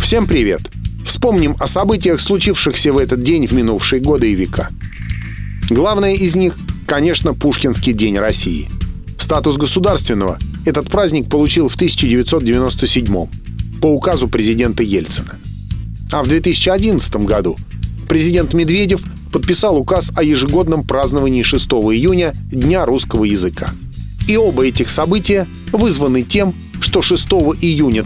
Всем привет! Вспомним о событиях, случившихся в этот день в минувшие годы и века. Главное из них, конечно, Пушкинский день России. Статус государственного этот праздник получил в 1997 по указу президента Ельцина. А в 2011 году президент Медведев подписал указ о ежегодном праздновании 6 июня Дня русского языка. И оба этих события вызваны тем, что 6 июня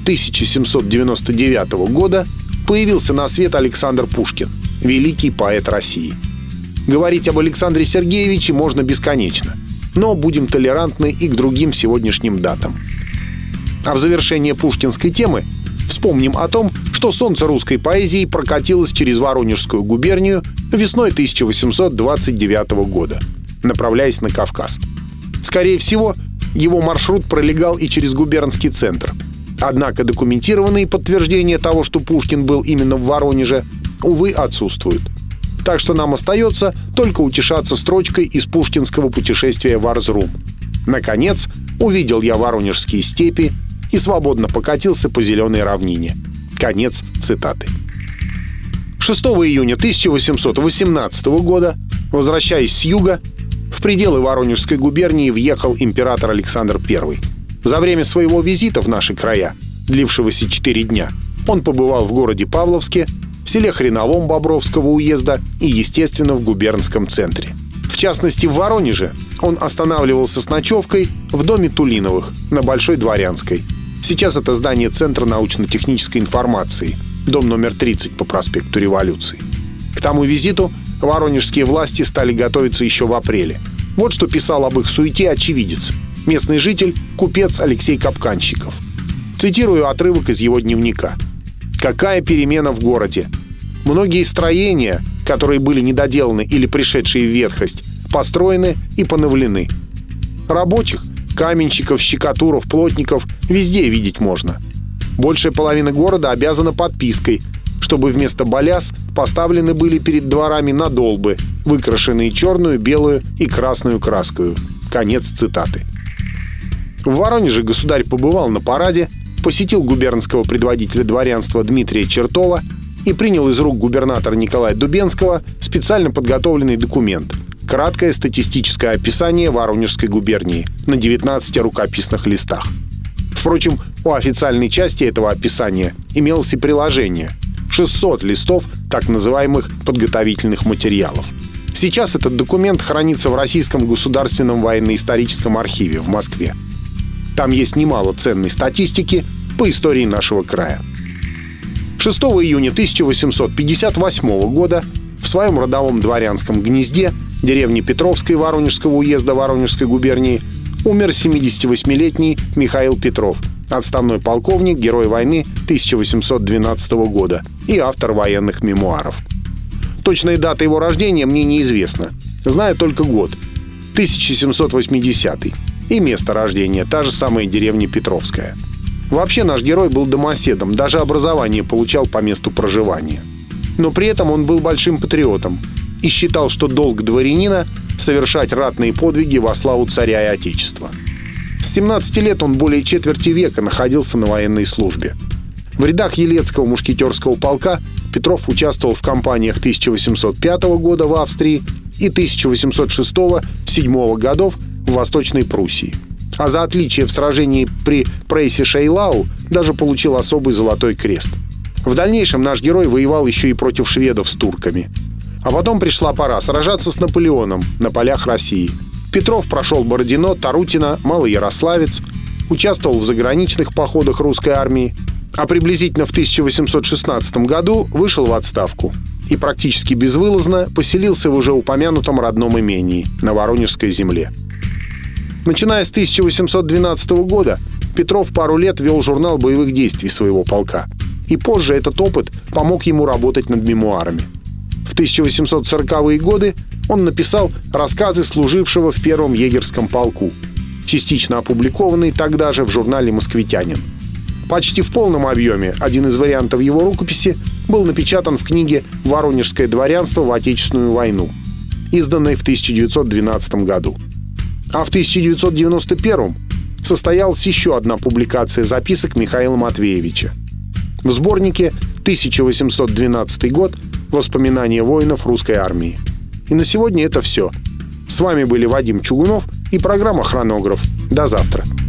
1799 года появился на свет Александр Пушкин, великий поэт России. Говорить об Александре Сергеевиче можно бесконечно, но будем толерантны и к другим сегодняшним датам. А в завершение пушкинской темы вспомним о том, что солнце русской поэзии прокатилось через Воронежскую губернию весной 1829 года, направляясь на Кавказ. Скорее всего, его маршрут пролегал и через губернский центр. Однако документированные подтверждения того, что Пушкин был именно в Воронеже, увы, отсутствуют. Так что нам остается только утешаться строчкой из пушкинского путешествия в Арзрум. «Наконец, увидел я воронежские степи и свободно покатился по зеленой равнине». Конец цитаты. 6 июня 1818 года, возвращаясь с юга, в пределы Воронежской губернии въехал император Александр I. За время своего визита в наши края, длившегося 4 дня, он побывал в городе Павловске, в селе Хреновом Бобровского уезда и, естественно, в губернском центре. В частности, в Воронеже он останавливался с ночевкой в доме Тулиновых на Большой Дворянской. Сейчас это здание Центра научно-технической информации, дом номер 30 по проспекту Революции. К тому визиту воронежские власти стали готовиться еще в апреле. Вот что писал об их суете очевидец, местный житель, купец Алексей Капканщиков. Цитирую отрывок из его дневника. «Какая перемена в городе! Многие строения, которые были недоделаны или пришедшие в ветхость, построены и поновлены. Рабочих, каменщиков, щекотуров, плотников везде видеть можно. Большая половина города обязана подпиской, чтобы вместо баляс поставлены были перед дворами надолбы, выкрашенные черную, белую и красную краскою». Конец цитаты. В Воронеже государь побывал на параде, посетил губернского предводителя дворянства Дмитрия Чертова и принял из рук губернатора Николая Дубенского специально подготовленный документ — краткое статистическое описание Воронежской губернии на 19 рукописных листах. Впрочем, у официальной части этого описания имелось и приложение — 600 листов так называемых подготовительных материалов. Сейчас этот документ хранится в Российском государственном военно-историческом архиве в Москве. Там есть немало ценной статистики по истории нашего края. 6 июня 1858 года в своем родовом дворянском гнезде, деревне Петровской Воронежского уезда Воронежской губернии, умер 78-летний Михаил Петров, отставной полковник, герой войны 1812 года и автор военных мемуаров. Точная дата его рождения мне неизвестна. Знаю только год — 1780 и место рождения — та же самая деревня Петровская. Вообще наш герой был домоседом, даже образование получал по месту проживания. Но при этом он был большим патриотом и считал, что долг дворянина — совершать ратные подвиги во славу царя и отечества. С 17 лет он более четверти века находился на военной службе. В рядах Елецкого мушкетерского полка Петров участвовал в кампаниях 1805 года в Австрии и 1806-1807 годов в Восточной Пруссии. А за отличие в сражении при Прейсе-Шейлау даже получил особый золотой крест. В дальнейшем наш герой воевал еще и против шведов с турками. А потом пришла пора сражаться с Наполеоном на полях России. Петров прошел Бородино, Тарутино, Малоярославец, участвовал в заграничных походах русской армии, а приблизительно в 1816 году вышел в отставку и практически безвылазно поселился в уже упомянутом родном имении на Воронежской земле. Начиная с 1812 года Петров пару лет вел журнал боевых действий своего полка, и позже этот опыт помог ему работать над мемуарами. В 1840-е годы он написал рассказы служившего в первом егерском полку, частично опубликованные тогда же в журнале «Москвитянин». Почти в полном объеме один из вариантов его рукописи был напечатан в книге «Воронежское дворянство в Отечественную войну», изданной в 1912 году. А в 1991 состоялась еще одна публикация записок Михаила Матвеевича. В сборнике 1812 год. Воспоминания воинов русской армии. И на сегодня это все. С вами были Вадим Чугунов и программа «Хронограф». До завтра.